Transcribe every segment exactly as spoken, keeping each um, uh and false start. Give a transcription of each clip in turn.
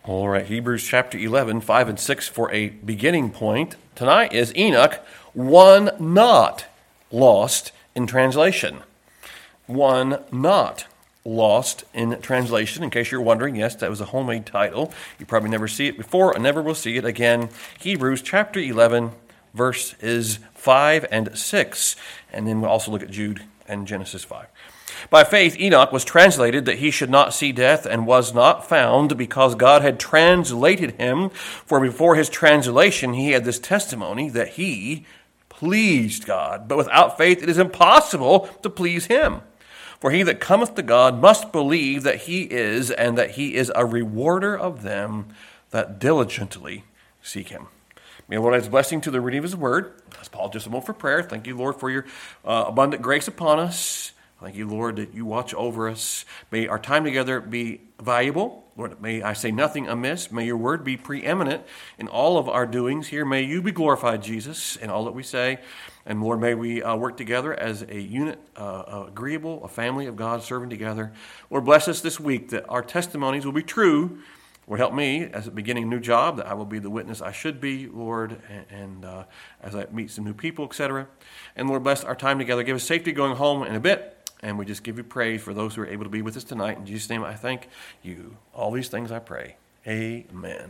All right, Hebrews chapter eleven, five and six for a beginning point. Tonight is Enoch, one not lost in translation. One not lost in translation. In case you're wondering, yes, that was a homemade title. You probably never see it before and never will see it again. Hebrews chapter eleven, verse is five and six. And then we'll also look at Jude and Genesis five. By faith, Enoch was translated that he should not see death and was not found because God had translated him. For before his translation, he had this testimony that he pleased God. But without faith, it is impossible to please him. For he that cometh to God must believe that he is, and that he is a rewarder of them that diligently seek him. May the Lord add his blessing to the reading of his word. Let's pause just a moment for prayer. Thank you, Lord, for your uh, abundant grace upon us. Thank you, Lord, that you watch over us. May our time together be valuable. Lord, may I say nothing amiss. May your word be preeminent in all of our doings here. May you be glorified, Jesus, in all that we say. And Lord, may we uh, work together as a unit, uh, agreeable, a family of God serving together. Lord, bless us this week that our testimonies will be true. Lord, help me as beginning a new job, that I will be the witness I should be, Lord, and, and uh, as I meet some new people, et cetera. And Lord, bless our time together. Give us safety going home in a bit. And we just give you praise for those who are able to be with us tonight. In Jesus' name, I thank you. All these things I pray. Amen.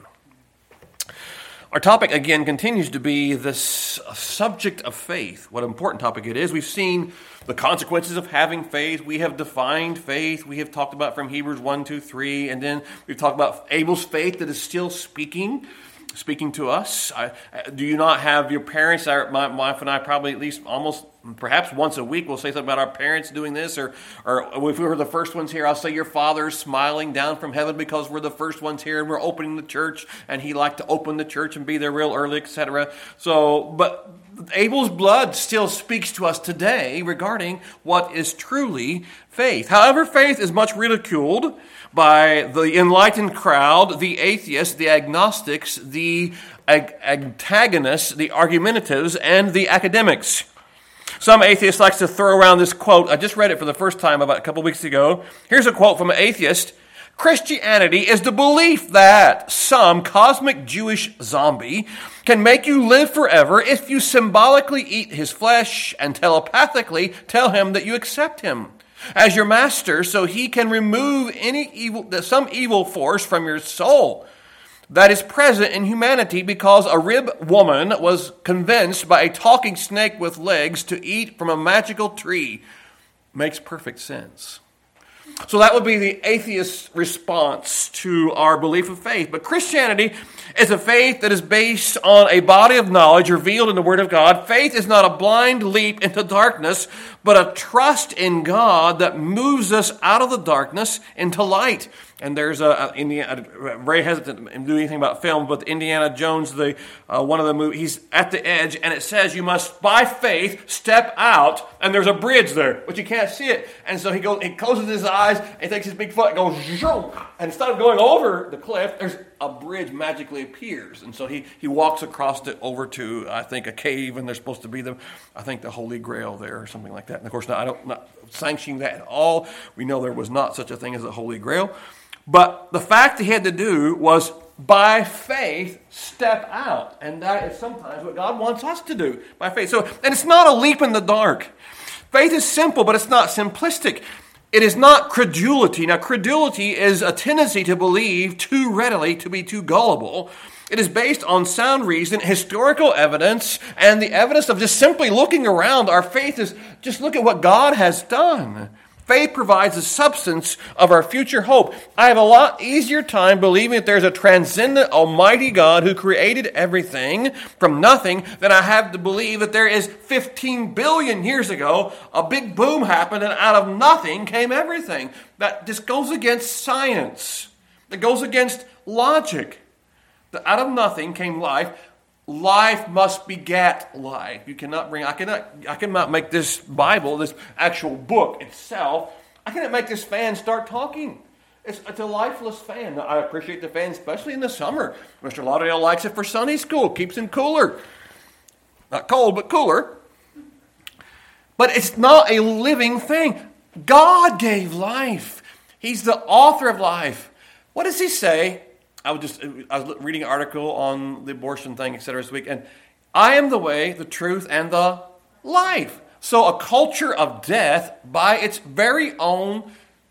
Our topic, again, continues to be this subject of faith. What an important topic it is. We've seen the consequences of having faith. We have defined faith. We have talked about from Hebrews one, two, three. And then we've talked about Abel's faith that is still speaking. Speaking to us. I, do you not have your parents? Our, my wife and I probably at least almost, perhaps once a week, we'll say something about our parents doing this. Or, or if we were the first ones here, I'll say your father's smiling down from heaven because we're the first ones here and we're opening the church. And he liked to open the church and be there real early, et cetera. So, but Abel's blood still speaks to us today regarding what is truly faith. However, faith is much ridiculed by the enlightened crowd, the atheists, the agnostics, the ag- antagonists, the argumentatives, and the academics. Some atheists like to throw around this quote. I just read it for the first time about a couple weeks ago. Here's a quote from an atheist. Christianity is the belief that some cosmic Jewish zombie can make you live forever if you symbolically eat his flesh and telepathically tell him that you accept him as your master, so he can remove any evil, some evil force from your soul that is present in humanity because a rib woman was convinced by a talking snake with legs to eat from a magical tree. Makes perfect sense. So that would be the atheist's response to our belief of faith. But Christianity is a faith that is based on a body of knowledge revealed in the Word of God. Faith is not a blind leap into darkness, but a trust in God that moves us out of the darkness into light. And there's a, a Indiana, I'm very hesitant to do anything about film, but Indiana Jones, the uh, one of the movies, he's at the edge, and it says you must, by faith, step out, and there's a bridge there, but you can't see it. And so he goes, he closes his eyes, and he takes his big foot, and goes, zoom, and instead of going over the cliff, there's a bridge magically appears. And so he, he walks across it over to, I think, a cave, and there's supposed to be the, I think, the Holy Grail there, or something like that. And of course, now, I don't not sanctioning that at all. We know there was not such a thing as a Holy Grail. But the fact he had to do was, by faith, step out. And that is sometimes what God wants us to do, by faith. So, and it's not a leap in the dark. Faith is simple, but it's not simplistic. It is not credulity. Now, credulity is a tendency to believe too readily, to be too gullible. It is based on sound reason, historical evidence, and the evidence of just simply looking around. Our faith is just look at what God has done. Faith provides the substance of our future hope. I have a lot easier time believing that there's a transcendent, almighty God who created everything from nothing than I have to believe that there is fifteen billion years ago, a big boom happened and out of nothing came everything. That just goes against science. That goes against logic. That out of nothing came life. Life must beget life. You cannot bring, I cannot, I cannot make this Bible, this actual book itself, I cannot make this fan start talking. It's, it's a lifeless fan. I appreciate the fan, especially in the summer. Mister Lauderdale likes it for Sunday school. Keeps him cooler. Not cold, but cooler. But it's not a living thing. God gave life. He's the author of life. What does he say? I was just I was reading an article on the abortion thing, et cetera, this week, and I am the way, the truth, and the life. So a culture of death, by its very own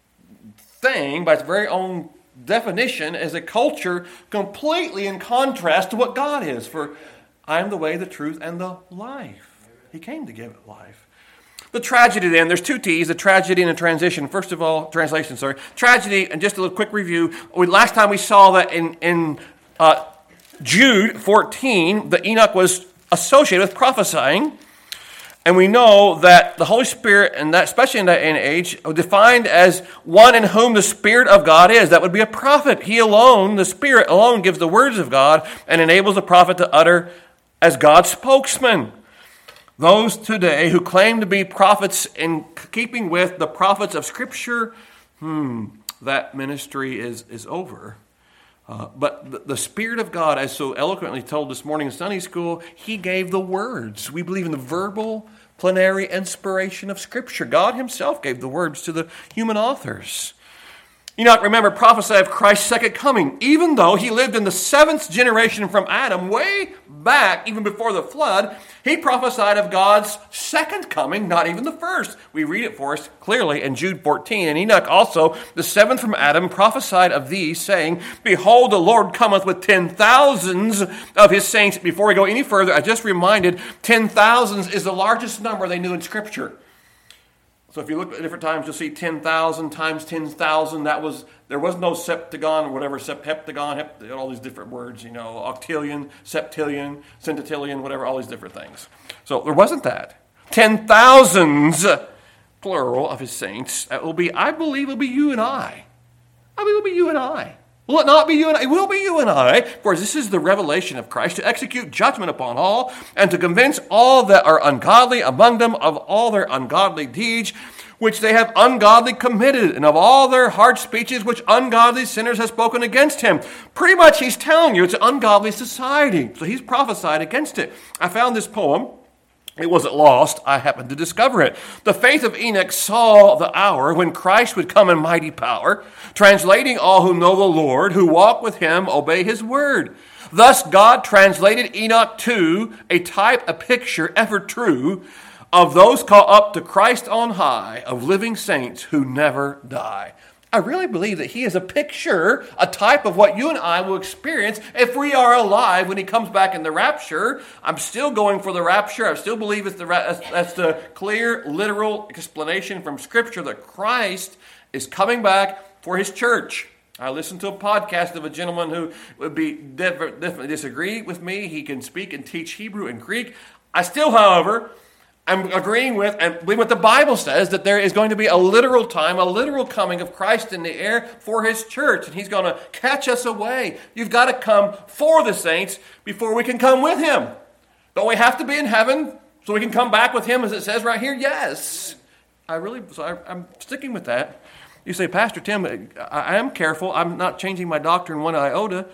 thing, by its very own definition, is a culture completely in contrast to what God is. For I am the way, the truth, and the life. He came to give it life. The tragedy then, there's two T's, a tragedy and a transition. First of all, translation, sorry. Tragedy, and just a little quick review. We, last time we saw that in, in uh, Jude fourteen, that Enoch was associated with prophesying. And we know that the Holy Spirit, and that especially in that age, defined as one in whom the Spirit of God is. That would be a prophet. He alone, the Spirit alone, gives the words of God and enables the prophet to utter as God's spokesman. Those today who claim to be prophets in keeping with the prophets of Scripture, hmm, that ministry is, is over. Uh, but the, the Spirit of God, as so eloquently told this morning in Sunday school, He gave the words. We believe in the verbal, plenary inspiration of Scripture. God Himself gave the words to the human authors. Enoch, remember, prophesied of Christ's second coming, even though he lived in the seventh generation from Adam, way back, even before the flood. He prophesied of God's second coming, not even the first. We read it for us clearly in Jude fourteen. And Enoch also, the seventh from Adam, prophesied of these, saying, Behold, the Lord cometh with ten thousands of his saints. Before we go any further, I just reminded, ten thousands is the largest number they knew in Scripture. So if you look at different times, you'll see ten thousand times ten thousand. That was, there was no septagon or whatever, sept, heptagon, hept, all these different words, you know, octillion, septillion, centillion, whatever, all these different things. So there wasn't that. Ten thousands, plural, of his saints. That will be, I believe, will be you and I. I believe it will be you and I. Will it not be you and I? It will be you and I. For this is the revelation of Christ, to execute judgment upon all, and to convince all that are ungodly among them of all their ungodly deeds, which they have ungodly committed, and of all their hard speeches which ungodly sinners have spoken against him. Pretty much he's telling you it's an ungodly society. So he's prophesied against it. I found this poem. It wasn't lost. I happened to discover it. The faith of Enoch saw the hour when Christ would come in mighty power, translating all who know the Lord, who walk with him, obey his word. Thus God translated Enoch to a type, a picture, ever true, of those caught up to Christ on high, of living saints who never die. I really believe that he is a picture, a type of what you and I will experience if we are alive when he comes back in the rapture. I'm still going for the rapture. I still believe it's the that's, that's the clear, literal explanation from Scripture that Christ is coming back for his church. I listened to a podcast of a gentleman who would be definitely disagree with me. He can speak and teach Hebrew and Greek. I still, however, I'm agreeing with and believe what the Bible says, that there is going to be a literal time, a literal coming of Christ in the air for his church, and he's going to catch us away. You've got to come for the saints before we can come with him. Don't we have to be in heaven so we can come back with him, as it says right here? Yes. I really, so I, I'm sticking with that. You say, Pastor Tim, I, I am careful. I'm not changing my doctrine one iota.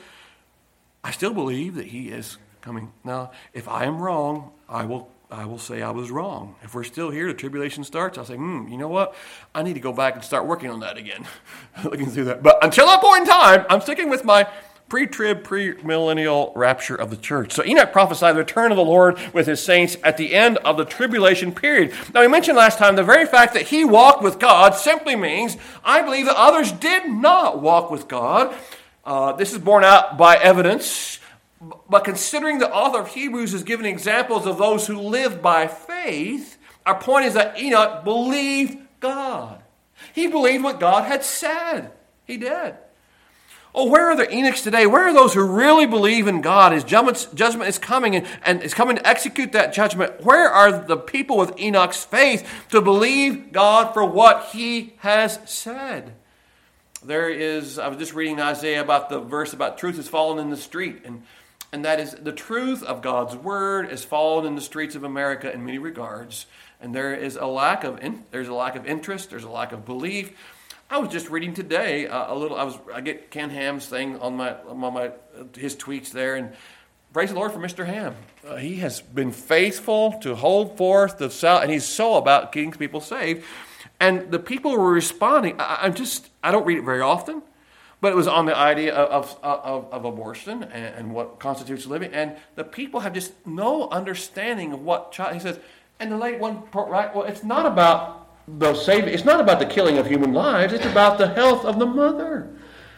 I still believe that he is coming. Now, if I am wrong, I will I will say I was wrong. If we're still here, the tribulation starts, I'll say, hmm, you know what? I need to go back and start working on that again. Looking through that. But until that point in time, I'm sticking with my pre-trib, pre-millennial rapture of the church. So Enoch prophesied the return of the Lord with his saints at the end of the tribulation period. Now, we mentioned last time the very fact that he walked with God simply means I believe that others did not walk with God. Uh, this is borne out by evidence. But considering the author of Hebrews is giving examples of those who live by faith, our point is that Enoch believed God. He believed what God had said. He did. Oh, where are the Enochs today? Where are those who really believe in God? His judgment is coming and, and is coming to execute that judgment. Where are the people with Enoch's faith to believe God for what he has said? There is, I was just reading Isaiah about the verse about truth is fallen in the street, and And that is the truth of God's word is fallen in the streets of America in many regards. And there is a lack of in, there's a lack of interest. There's a lack of belief. I was just reading today uh, a little. I was I get Ken Ham's thing on my on my his tweets there, and praise the Lord for Mister Ham. Uh, he has been faithful to hold forth the sal- and he's so about getting people saved. And the people who were responding. I, I'm just I don't read it very often. But it was on the idea of, of, of, of abortion and, and what constitutes living. And the people have just no understanding of what child. He says, and the late one, right? Well, it's not about the saving. It's not about the killing of human lives. It's about the health of the mother.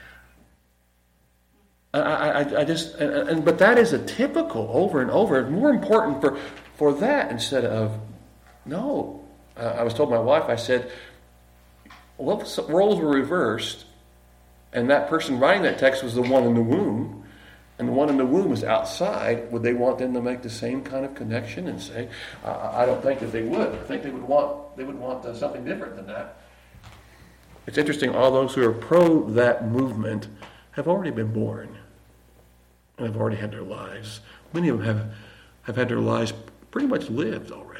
I, I, I just, and, and but that is a typical over and over. It's more important for for that instead of no. Uh, I was told my wife. I said, well, if roles were reversed. And that person writing that text was the one in the womb, and the one in the womb is outside, would they want them to make the same kind of connection and say, uh, I don't think that they would. I think they would want they would want uh, something different than that. It's interesting, all those who are pro that movement have already been born and have already had their lives. Many of them have, have had their lives pretty much lived already.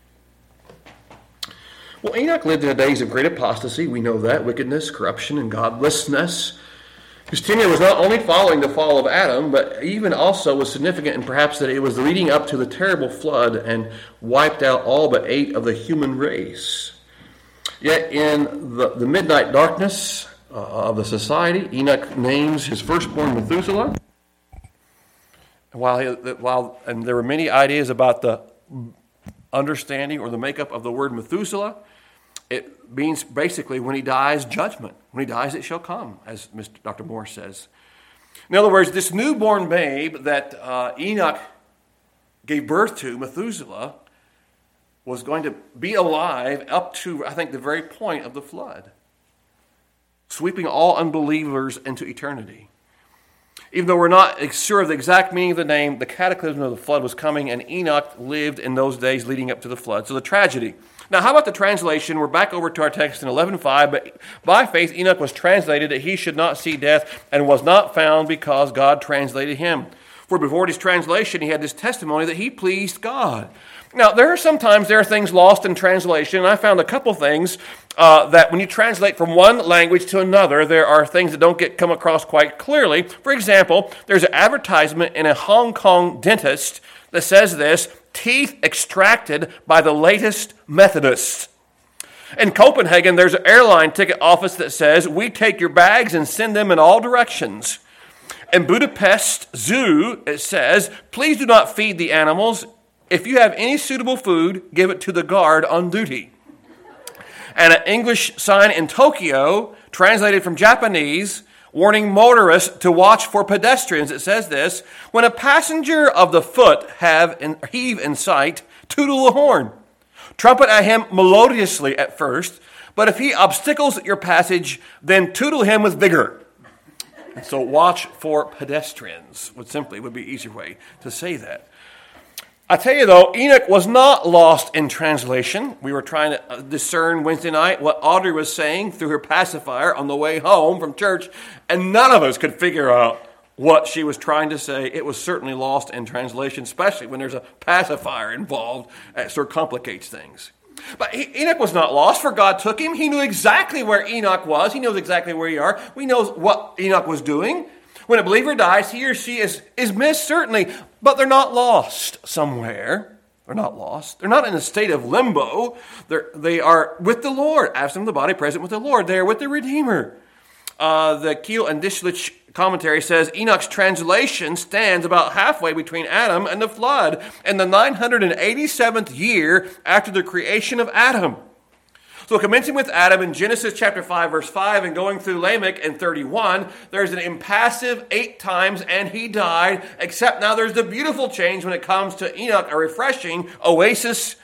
Well, Enoch lived in the days of great apostasy. We know that. Wickedness, corruption, and godlessness. His tenure was not only following the fall of Adam, but even also was significant in perhaps that it was leading up to the terrible flood and wiped out all but eight of the human race. Yet in the, the midnight darkness uh, of the society, Enoch names his firstborn Methuselah. While, he, while and there were many ideas about the understanding or the makeup of the word Methuselah, it means basically when he dies, judgment. When he dies, it shall come, as Mister Doctor Moore says. In other words, this newborn babe that uh, Enoch gave birth to, Methuselah, was going to be alive up to, I think, the very point of the flood, sweeping all unbelievers into eternity. Even though we're not sure of the exact meaning of the name, the cataclysm of the flood was coming, and Enoch lived in those days leading up to the flood. So the tragedy. Now, how about the translation? We're back over to our text in eleven five. But by faith, Enoch was translated that he should not see death, and was not found because God translated him. For before his translation, he had this testimony that he pleased God. Now, there are sometimes there are things lost in translation, and I found a couple things uh, that when you translate from one language to another, there are things that don't get come across quite clearly. For example, there's an advertisement in a Hong Kong dentist that says this: teeth extracted by the latest Methodists. In Copenhagen, there's an airline ticket office that says, we take your bags and send them in all directions. In Budapest Zoo, it says, please do not feed the animals. If you have any suitable food, give it to the guard on duty. And an English sign in Tokyo, translated from Japanese, warning motorists to watch for pedestrians. It says this: when a passenger of the foot have in, heave in sight, tootle the horn. Trumpet at him melodiously at first, but if he obstacles your passage, then tootle him with vigor. And so watch for pedestrians would simply would be an easier way to say that. I tell you though, Enoch was not lost in translation. We were trying to discern Wednesday night what Audrey was saying through her pacifier on the way home from church, and none of us could figure out what she was trying to say. It was certainly lost in translation, especially when there's a pacifier involved. It sort of complicates things. But Enoch was not lost, for God took him. He knew exactly where Enoch was. He knows exactly where you are. We know what Enoch was doing. When a believer dies, he or she is, is missed, certainly, but they're not lost somewhere. They're not lost. They're not in a state of limbo. They're, they are with the Lord, absent of the body, present with the Lord. They are with the Redeemer. Uh, the Kiel and Dishlich commentary says Enoch's translation stands about halfway between Adam and the flood in the nine hundred eighty-seventh year after the creation of Adam. So commencing with Adam in Genesis chapter five, verse five, and going through Lamech in thirty-one, there's an impassive eight times, and he died, except now there's the beautiful change when it comes to Enoch, a refreshing oasis.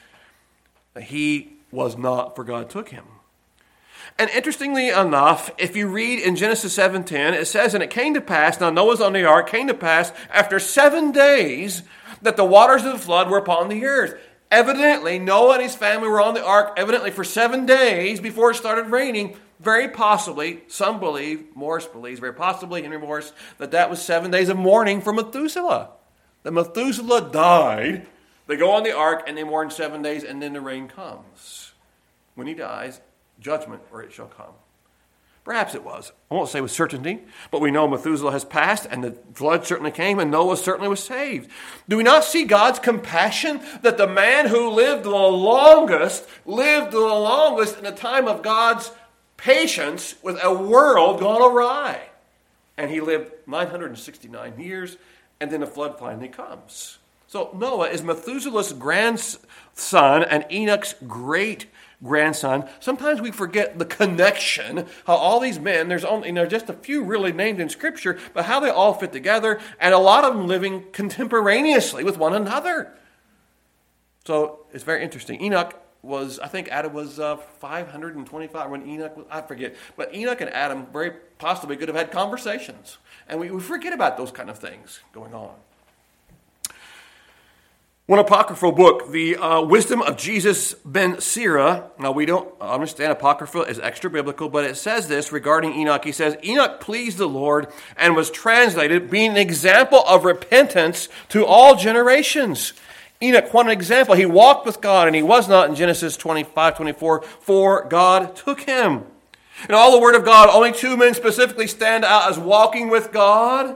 He was not, for God took him. And interestingly enough, if you read in Genesis seven ten, it says, and it came to pass, now Noah's on the ark, came to pass after seven days that the waters of the flood were upon the earth. Evidently, Noah and his family were on the ark, evidently for seven days before it started raining. Very possibly, some believe, Morris believes, very possibly, Henry Morris, that that was seven days of mourning for Methuselah. That Methuselah died. They go on the ark and they mourn seven days, and then the rain comes. When he dies, judgment, or it shall come. Perhaps it was. I won't say with certainty, but we know Methuselah has passed, and the flood certainly came, and Noah certainly was saved. Do we not see God's compassion that the man who lived the longest, lived the longest in a time of God's patience with a world gone awry? And he lived nine hundred sixty-nine years, and then the flood finally comes. So Noah is Methuselah's grandson and Enoch's great-grandson. Sometimes we forget the connection, how all these men, there's only, you know, just a few really named in Scripture, but how they all fit together, and a lot of them living contemporaneously with one another. So it's very interesting. Enoch was, I think Adam was uh, five hundred twenty-five when Enoch was, I forget. But Enoch and Adam very possibly could have had conversations. And we, we forget about those kind of things going on. One apocryphal book, the uh, Wisdom of Jesus ben Sira. Now, we don't understand apocryphal as extra biblical, but it says this regarding Enoch. He says, Enoch pleased the Lord and was translated, being an example of repentance to all generations. Enoch, what an example. He walked with God, and he was not in Genesis twenty-five, twenty-four, for God took him. In all the Word of God, only two men specifically stand out as walking with God.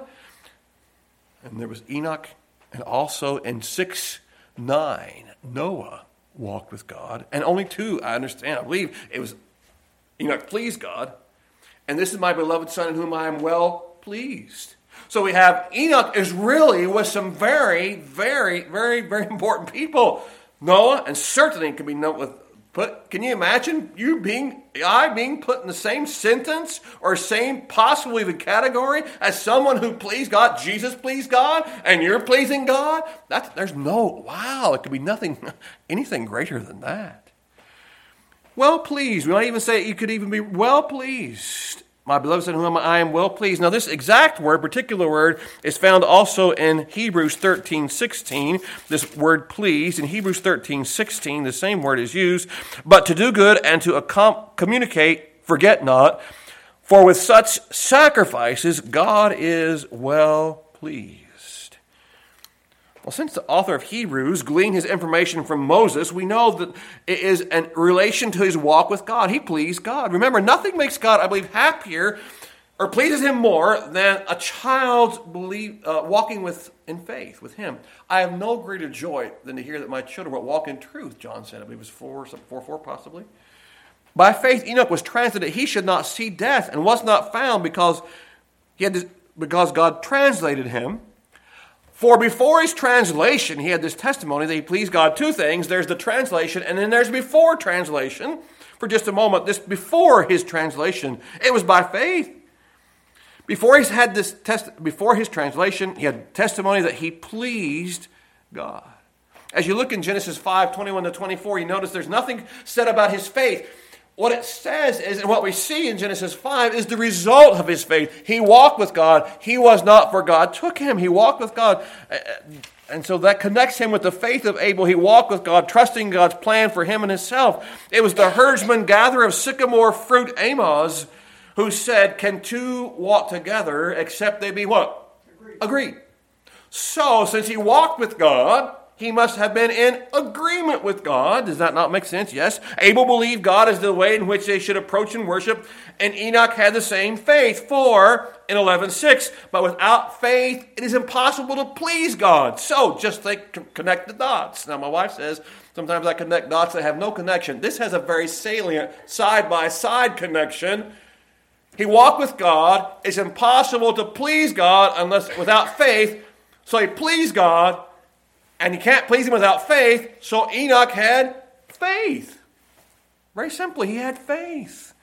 And there was Enoch, and also in six nine, Noah walked with God. And only two, I understand, I believe it was Enoch pleased God. And this is my beloved Son in whom I am well pleased. So we have Enoch is really with some very, very, very, very important people. Noah, and certainly can be known with, put, can you imagine you being, I being put in the same sentence or same possible even category as someone who pleased God? Jesus pleased God, and you're pleasing God? That's, there's no, wow, it could be nothing, anything greater than that. Well pleased. We might even say you could even be well pleased. My beloved Son, in whom I am well pleased. Now, this exact word, particular word, is found also in Hebrews thirteen sixteen. This word pleased. In Hebrews thirteen sixteen, the same word is used. But to do good and to accom- communicate, forget not. For with such sacrifices, God is well pleased. Well, since the author of Hebrews gleaned his information from Moses, we know that it is in relation to his walk with God. He pleased God. Remember, nothing makes God, I believe, happier or pleases him more than a child's believe, uh, walking with in faith with him. I have no greater joy than to hear that my children will walk in truth, John said. I believe it was four, four, four possibly. By faith, Enoch was translated that he should not see death and was not found because he had this, because God translated him. For before his translation, he had this testimony that he pleased God. Two things. There's the translation, and then there's before translation. For just a moment, this before his translation, it was by faith. Before he's had this test, before his translation, he had testimony that he pleased God. As you look in Genesis five, twenty-one to twenty-four, you notice there's nothing said about his faith. What it says is, and what we see in Genesis five is the result of his faith. He walked with God. He was not, for God took him. He walked with God. And so that connects him with the faith of Abel. He walked with God, trusting God's plan for him and himself. It was the herdsman gatherer of sycamore fruit, Amos, who said, can two walk together except they be what? Agreed. Agreed. So, since he walked with God, he must have been in agreement with God. Does that not make sense? Yes. Abel believed God is the way in which they should approach and worship. And Enoch had the same faith. For, in eleven six, but without faith, it is impossible to please God. So, just like connect the dots. Now, my wife says, sometimes I connect dots that have no connection. This has a very salient side-by-side connection. He walked with God. It's impossible to please God unless without faith. So he pleased God. And you can't please him without faith, so Enoch had faith. Very simply, he had faith.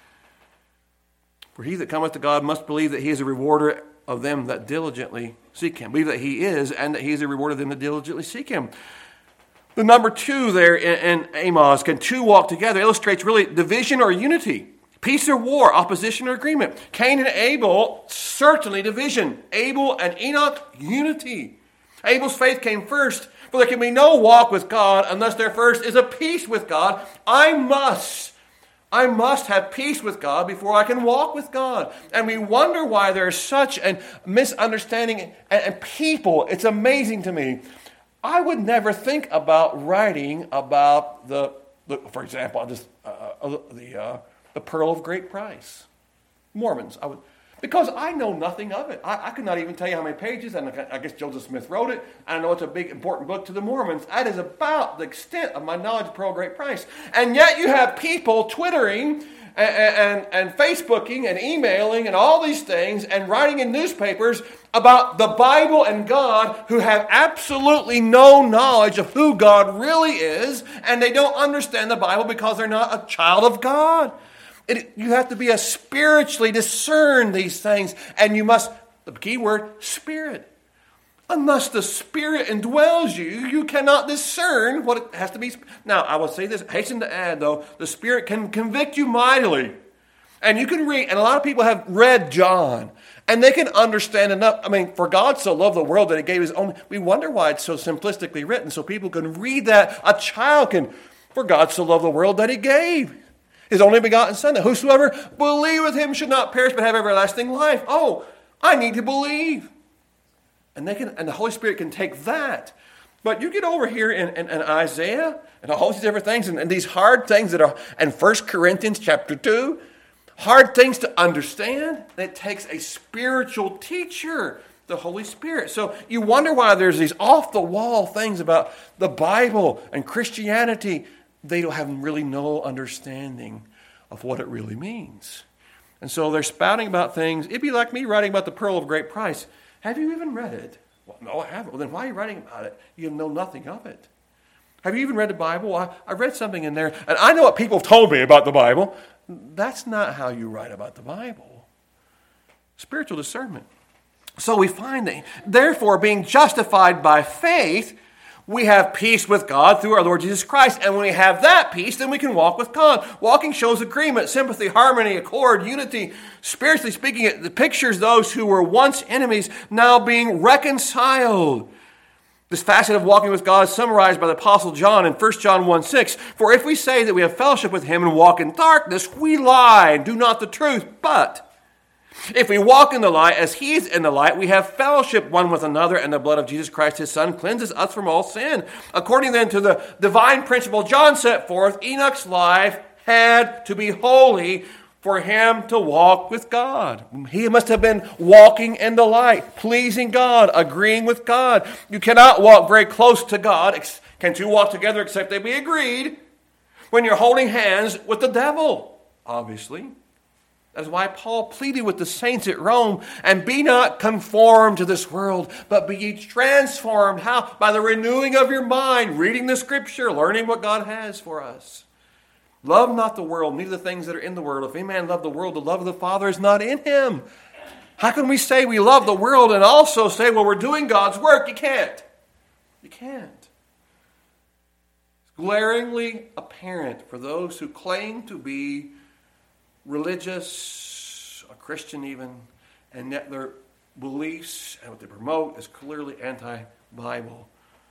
For he that cometh to God must believe that he is a rewarder of them that diligently seek him. Believe that he is, and that he is a rewarder of them that diligently seek him. The number two there in, in Amos, can two walk together, illustrates really division or unity. Peace or war, opposition or agreement. Cain and Abel, certainly division. Abel and Enoch, unity. Abel's faith came first, for there can be no walk with God unless there first is a peace with God. I must, I must have peace with God before I can walk with God. And we wonder why there's such a misunderstanding and, and people. It's amazing to me. I would never think about writing about the, the for example, just uh, uh, the uh, the pearl of great price, Mormons. I would. Because I know nothing of it. I, I could not even tell you how many pages, and I guess Joseph Smith wrote it. I know it's a big, important book to the Mormons. That is about the extent of my knowledge of Pearl of Great Price. And yet you have people twittering and, and, and Facebooking and emailing and all these things and writing in newspapers about the Bible and God who have absolutely no knowledge of who God really is, and they don't understand the Bible because they're not a child of God. It, you have to be a spiritually discern these things, and you must, the key word, spirit. Unless the Spirit indwells you, you cannot discern what it has to be. Now, I will say this, hasten to add, though, the Spirit can convict you mightily. And you can read, and a lot of people have read John, and they can understand enough. I mean, for God so loved the world that He gave His own. We wonder why it's so simplistically written, so people can read that. A child can, for God so loved the world that He gave His only begotten Son, that whosoever believeth Him should not perish but have everlasting life. Oh, I need to believe. And they can, and the Holy Spirit can take that. But you get over here in, in, in Isaiah and all these different things, and, and these hard things that are in First Corinthians chapter two, hard things to understand. It takes a spiritual teacher, the Holy Spirit. So you wonder why there's these off-the-wall things about the Bible and Christianity. They don't have really no understanding of what it really means. And so they're spouting about things. It'd be like me writing about the pearl of great price. Have you even read it? Well, no, I haven't. Well, then why are you writing about it? You know nothing of it. Have you even read the Bible? I, I read something in there, and I know what people have told me about the Bible. That's not how you write about the Bible. Spiritual discernment. So we find that, therefore, being justified by faith, we have peace with God through our Lord Jesus Christ. And when we have that peace, then we can walk with God. Walking shows agreement, sympathy, harmony, accord, unity. Spiritually speaking, it pictures those who were once enemies now being reconciled. This facet of walking with God is summarized by the Apostle John in First John one six. For if we say that we have fellowship with Him and walk in darkness, we lie and do not the truth. But if we walk in the light as He is in the light, we have fellowship one with another, and the blood of Jesus Christ, His Son, cleanses us from all sin. According then to the divine principle John set forth, Enoch's life had to be holy for him to walk with God. He must have been walking in the light, pleasing God, agreeing with God. You cannot walk very close to God. Can two walk together except they be agreed? When you're holding hands with the devil, obviously. That's why Paul pleaded with the saints at Rome, and be not conformed to this world, but be ye transformed. How? By the renewing of your mind, reading the Scripture, learning what God has for us. Love not the world, neither the things that are in the world. If any man love the world, the love of the Father is not in him. How can we say we love the world and also say, well, we're doing God's work? You can't. You can't. It's glaringly apparent for those who claim to be religious, a Christian even, and yet their beliefs and what they promote is clearly anti-Bible.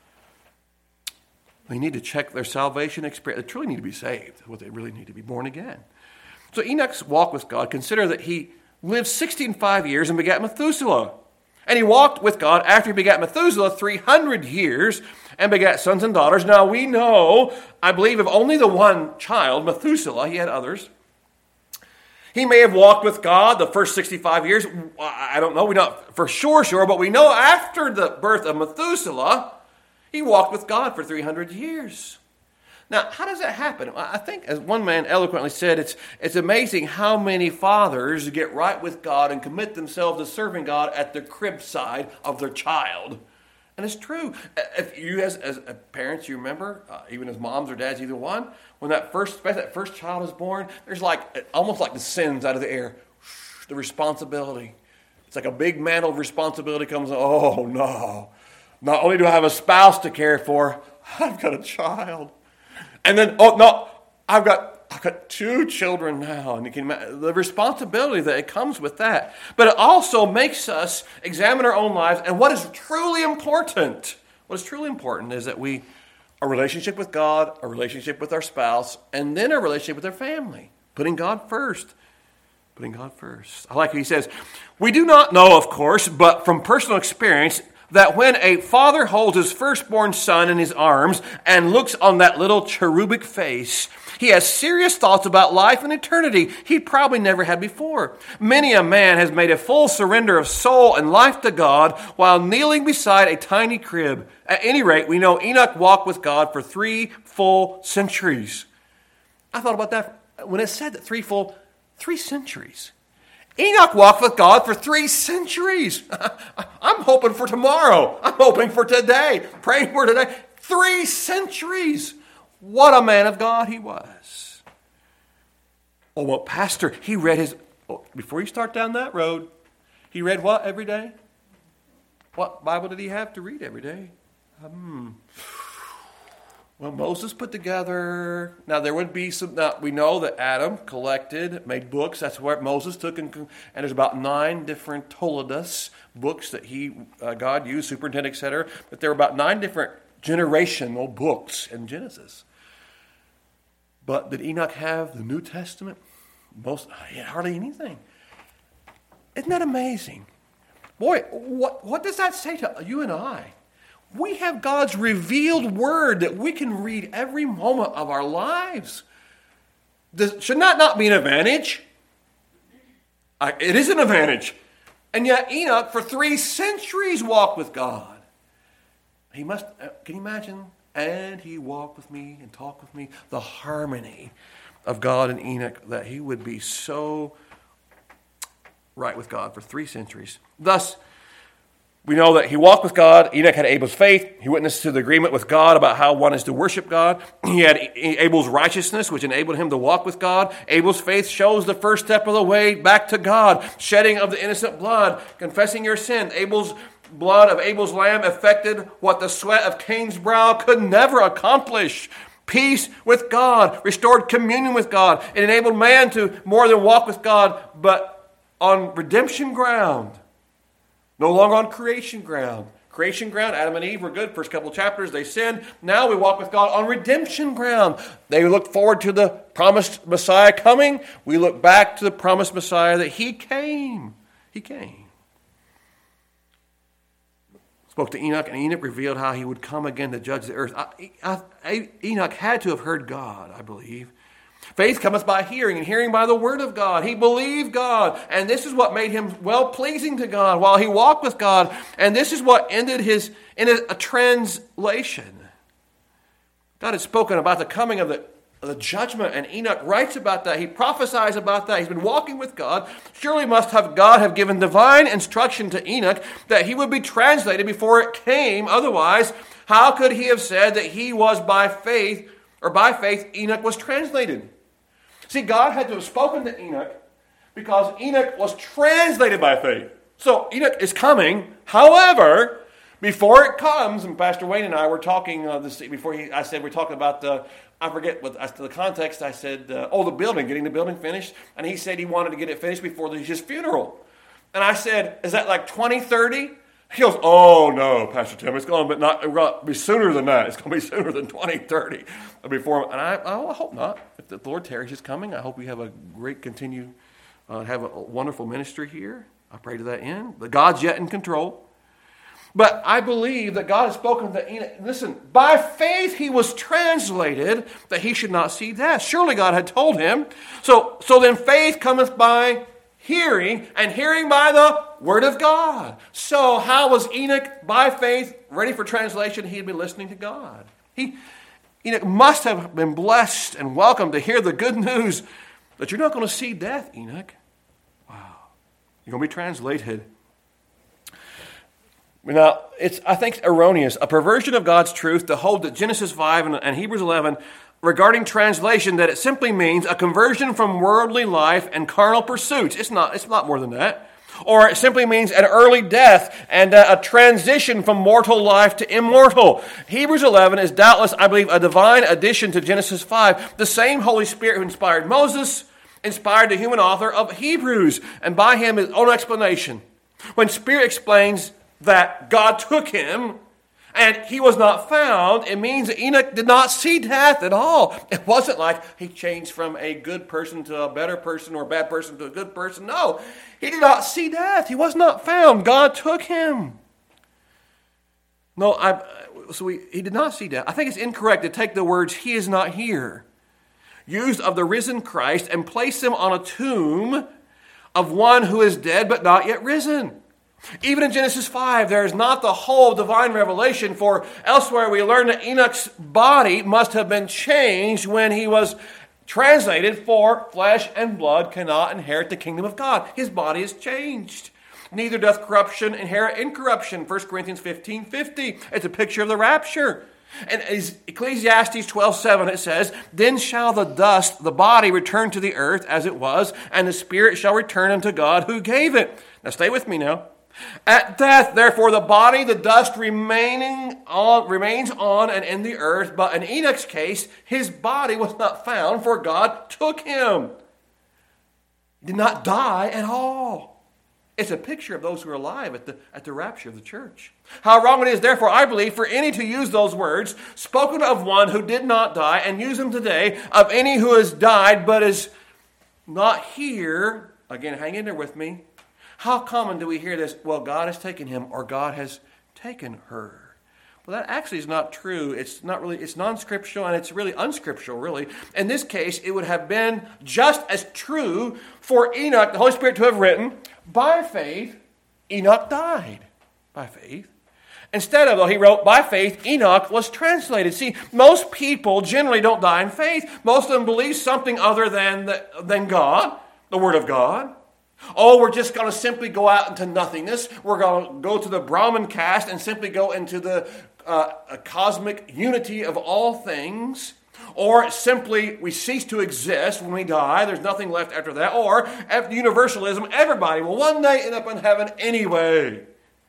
They need to check their salvation experience. They truly need to be saved, what they really need to be born again. So Enoch's walk with God, consider that he lived sixteen five years and begat Methuselah. And he walked with God after he begat Methuselah three hundred years and begat sons and daughters. Now we know, I believe, of only the one child, Methuselah. He had others. He may have walked with God the first sixty-five years. I don't know. We're not for sure sure, but we know after the birth of Methuselah, he walked with God for three hundred years. Now, how does that happen? I think, as one man eloquently said, it's, it's amazing how many fathers get right with God and commit themselves to serving God at the crib side of their child. And it's true. If you, as, as parents, you remember, uh, even as moms or dads, either one, when that first, that first child is born, there's like, almost like the sins out of the air. The responsibility. It's like a big mantle of responsibility comes, oh no. Not only do I have a spouse to care for, I've got a child. And then, oh no, I've got I've got two children now. And you can imagine the responsibility that it comes with that. But it also makes us examine our own lives. And what is truly important, what is truly important is that we, a relationship with God, a relationship with our spouse, and then a relationship with our family. Putting God first. Putting God first. I like what he says. We do not know, of course, but from personal experience, that when a father holds his firstborn son in his arms and looks on that little cherubic face, he has serious thoughts about life and eternity he probably never had before. Many a man has made a full surrender of soul and life to God while kneeling beside a tiny crib. At any rate, we know Enoch walked with God for three full centuries. I thought about that when it said that three full, three centuries. Enoch walked with God for three centuries. I'm hoping for tomorrow. I'm hoping for today. Praying for today. Three centuries. What a man of God he was. Oh, well, Pastor, he read his... Oh, before you start down that road, he read what every day? What Bible did he have to read every day? Hmm... Well, Moses put together, now there would be some, now we know that Adam collected, made books, that's where Moses took, and, and there's about nine different Toledos books that he, uh, God used, superintendent, et cetera. But there were about nine different generational books in Genesis. But did Enoch have the New Testament? Most, hardly anything. Isn't that amazing? Boy, what, what does that say to you and I? We have God's revealed word that we can read every moment of our lives. Does, should that not be an advantage? I, it is an advantage. And yet Enoch, for three centuries, walked with God. He must, can you imagine? And he walked with me and talked with me. The harmony of God and Enoch, that he would be so right with God for three centuries. Thus, we know that he walked with God. Enoch had Abel's faith. He witnessed to the agreement with God about how one is to worship God. He had Abel's righteousness, which enabled him to walk with God. Abel's faith shows the first step of the way back to God. Shedding of the innocent blood, confessing your sin. Abel's blood of Abel's lamb affected what the sweat of Cain's brow could never accomplish. Peace with God, restored communion with God. It enabled man to more than walk with God, but on redemption ground. No longer on creation ground. Creation ground, Adam and Eve were good. First couple chapters, they sinned. Now we walk with God on redemption ground. They look forward to the promised Messiah coming. We look back to the promised Messiah that he came. He came. Spoke to Enoch, and Enoch revealed how he would come again to judge the earth. I, I, I, Enoch had to have heard God, I believe. Faith cometh by hearing, and hearing by the word of God. He believed God, and this is what made him well-pleasing to God while he walked with God. And this is what ended his in a, a translation. God had spoken about the coming of the, of the judgment, and Enoch writes about that. He prophesies about that. He's been walking with God. Surely must have God have given divine instruction to Enoch that he would be translated before it came. Otherwise, how could he have said that he was by faith, or by faith Enoch was translated? See, God had to have spoken to Enoch because Enoch was translated by faith. So Enoch is coming. However, before it comes, and Pastor Wayne and I were talking uh, this before he, I said we're talking about the, I forget what I, the context. I said, uh, oh, the building, getting the building finished, and he said he wanted to get it finished before his funeral. And I said, is that like twenty thirty? He goes, oh, no, Pastor Tim, it's going, but not, it's going to be sooner than that. It's going to be sooner than twenty thirty. Before, and I, oh, I hope not. If the Lord tarries is coming, I hope we have a great continue, uh, have a wonderful ministry here. I pray to that end. But God's yet in control. But I believe that God has spoken to Enoch. Listen, by faith he was translated that he should not see death. Surely God had told him. So, so then faith cometh by hearing, and hearing by the word of God. So how was Enoch, by faith, ready for translation? He had been listening to God. He, Enoch must have been blessed and welcomed to hear the good news that you're not going to see death, Enoch. Wow. You're going to be translated. Now, it's, I think, erroneous, a perversion of God's truth to hold that Genesis five and, and Hebrews eleven regarding translation, that it simply means a conversion from worldly life and carnal pursuits. It's not, it's not more than that. Or it simply means an early death and a, a transition from mortal life to immortal. Hebrews eleven is doubtless, I believe, a divine addition to Genesis five. The same Holy Spirit who inspired Moses inspired the human author of Hebrews, and by him his own explanation. When Spirit explains that God took him and he was not found, it means that Enoch did not see death at all. It wasn't like he changed from a good person to a better person or a bad person to a good person. No, he did not see death. He was not found. God took him. No, I, so we, he did not see death. I think it's incorrect to take the words, he is not here, used of the risen Christ, and place them on a tomb of one who is dead but not yet risen. Even in Genesis five, there is not the whole divine revelation, for elsewhere we learn that Enoch's body must have been changed when he was Translated, for flesh and blood cannot inherit the kingdom of God. His body is changed. Neither doth corruption inherit incorruption. First Corinthians fifteen fifty. It's a picture of the rapture. And Ecclesiastes twelve seven, it says, then shall the dust, the body, return to the earth as it was, and the spirit shall return unto God who gave it. Now stay with me now. At death, therefore, the body, the dust remaining on, remains on and in the earth. But in Enoch's case, his body was not found, for God took him. He did not die at all. It's a picture of those who are alive at the, at the rapture of the church. How wrong it is, therefore, I believe, for any to use those words, spoken of one who did not die, and use them today, of any who has died but is not here. Again, hang in there with me. How common do we hear this? Well, God has taken him, or God has taken her. Well, that actually is not true. It's not really, it's non-scriptural, and it's really unscriptural, really. In this case, it would have been just as true for Enoch, the Holy Spirit, to have written, by faith, Enoch died. By faith. Instead of, though, he wrote, by faith, Enoch was translated. See, most people generally don't die in faith. Most of them believe something other than, the, than God, the Word of God. Oh, we're just going to simply go out into nothingness. We're going to go to the Brahman caste and simply go into the uh, cosmic unity of all things. Or simply we cease to exist when we die. There's nothing left after that. Or after universalism, everybody will one day end up in heaven anyway.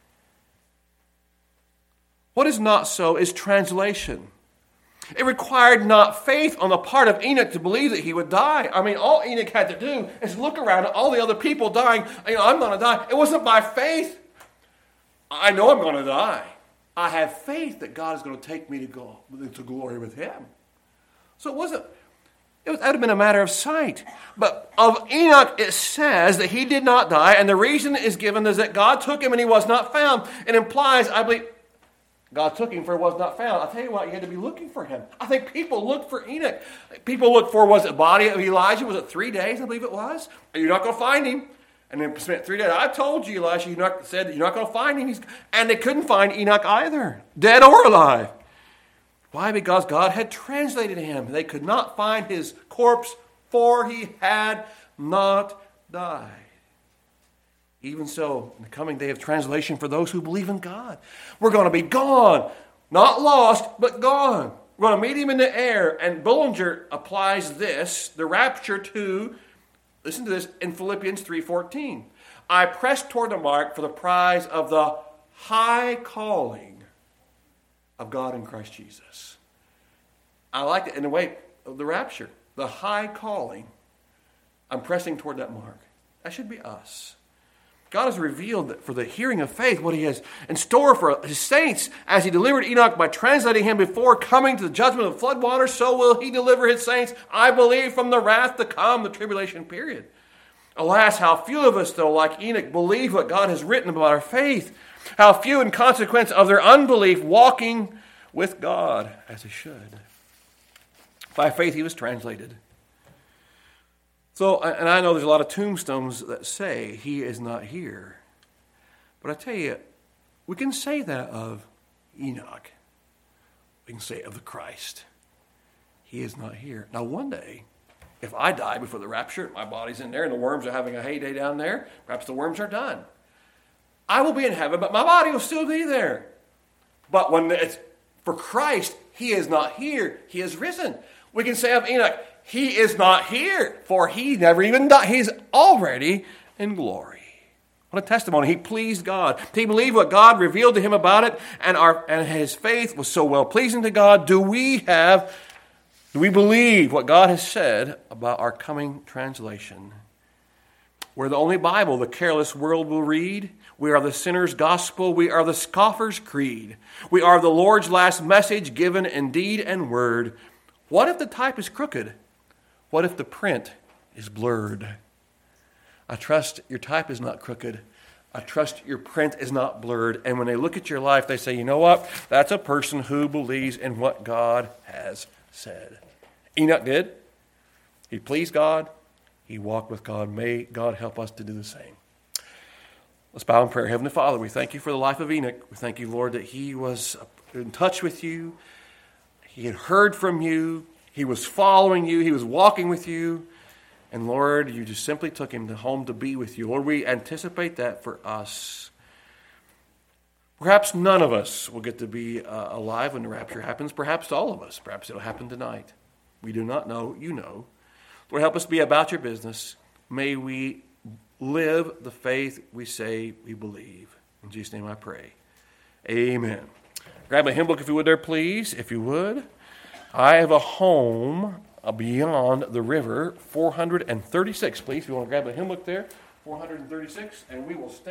What is not so is translation. It required not faith on the part of Enoch to believe that he would die. I mean, all Enoch had to do is look around at all the other people dying. You know, I'm going to die. It wasn't by faith. I know I'm going to die. I have faith that God is going to take me to go to glory with him. So it wasn't, it would have been a matter of sight. But of Enoch, it says that he did not die. And the reason is given is that God took him and he was not found. It implies, I believe, God took him for he was not found. I'll tell you what, you had to be looking for him. I think people looked for Enoch. People looked for, was it the body of Elijah? Was it three days, I believe it was? You're not going to find him. And then spent three days. I told you, Elisha, you not, said you're not going to find him. He's, and they couldn't find Enoch either, dead or alive. Why? Because God had translated him. They could not find his corpse, for he had not died. Even so, in the coming day of translation for those who believe in God, we're going to be gone. Not lost, but gone. We're going to meet him in the air. And Bullinger applies this, the rapture, to, listen to this, in Philippians three fourteen. I press toward the mark for the prize of the high calling of God in Christ Jesus. I like it in the way of the rapture. The high calling. I'm pressing toward that mark. That should be us. God has revealed that for the hearing of faith what he has in store for his saints as he delivered Enoch by translating him before coming to the judgment of the floodwaters, so will he deliver his saints, I believe, from the wrath to come, the tribulation period. Alas, how few of us, though, like Enoch, believe what God has written about our faith. How few, in consequence of their unbelief, walking with God as they should. By faith he was translated. So, and I know there's a lot of tombstones that say he is not here. But I tell you, we can say that of Enoch. We can say it of the Christ. He is not here. Now one day, if I die before the rapture, my body's in there and the worms are having a heyday down there, perhaps the worms are done. I will be in heaven, but my body will still be there. But when it's for Christ, he is not here. He is risen. We can say of Enoch, he is not here, for he never even died. He's already in glory. What a testimony. He pleased God. He believed what God revealed to him about it, and our and his faith was so well pleasing to God. Do we have, do we believe what God has said about our coming translation? We're the only Bible the careless world will read. We are the sinner's gospel. We are the scoffer's creed. We are the Lord's last message given in deed and word. What if the type is crooked? What if the print is blurred? I trust your type is not crooked. I trust your print is not blurred. And when they look at your life, they say, you know what? That's a person who believes in what God has said. Enoch did. He pleased God. He walked with God. May God help us to do the same. Let's bow in prayer. Heavenly Father, we thank you for the life of Enoch. We thank you, Lord, that he was in touch with you. He had heard from you. He was following you. He was walking with you. And Lord, you just simply took him to home to be with you. Lord, we anticipate that for us. Perhaps none of us will get to be uh, alive when the rapture happens. Perhaps all of us. Perhaps it'll happen tonight. We do not know. You know. Lord, help us be about your business. May we live the faith we say we believe. In Jesus' name I pray. Amen. Grab a hymn book if you would there, please. If you would. I have a home beyond the river, four hundred thirty-six, please. If you want to grab a hymn book there, four hundred thirty-six, and we will stand.